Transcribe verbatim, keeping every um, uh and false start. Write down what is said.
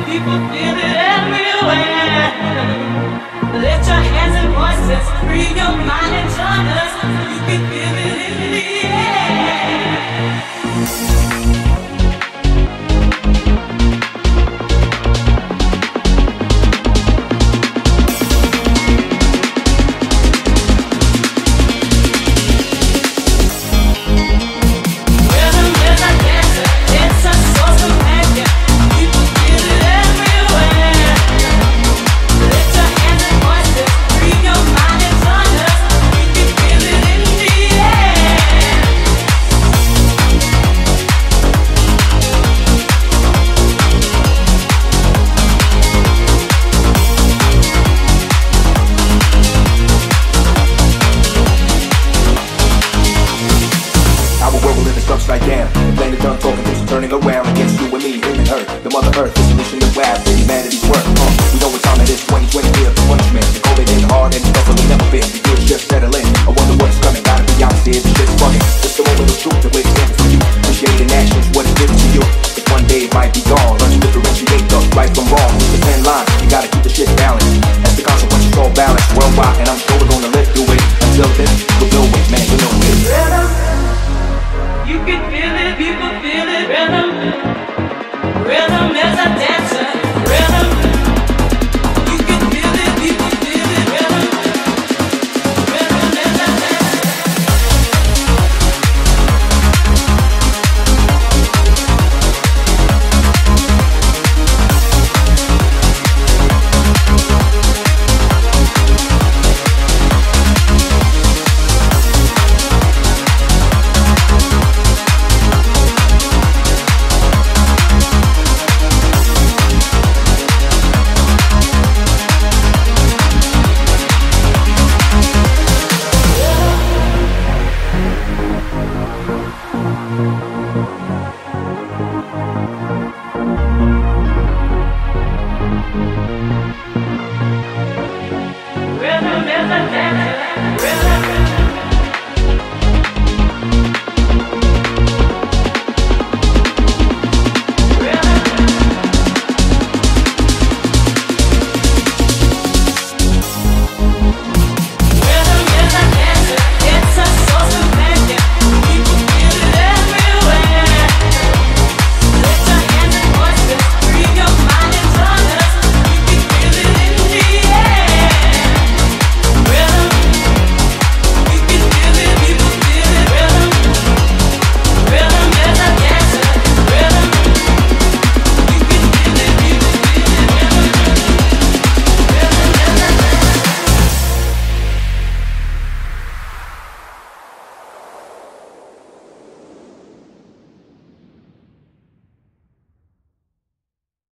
People feel it everywhere. Lift your hands and voices, free your mind and join us. You can feel it in the upside down. The planet done talking, things are turning around against you and me, him and her. The mother earth is a mission to wow, for humanity's work. Uh, we know what time it is, twenty twenty here, the punishment. The COVID ain't hard and the stuff will never been. The years just settling. I wonder what's coming. Gotta be opposite, the shit's funny. Just the moment of truth, the way it's standing for you. Appreciating actions, what it gives to you. If one day it might be gone, learn to differentiate the right from wrong. It's the thin line, you gotta keep the shit balanced. As the consequences all balanced worldwide, and I'm sure we're gonna live through it. Until then, we'll do it, man, you know it. You can feel it, people feel it, rhythm.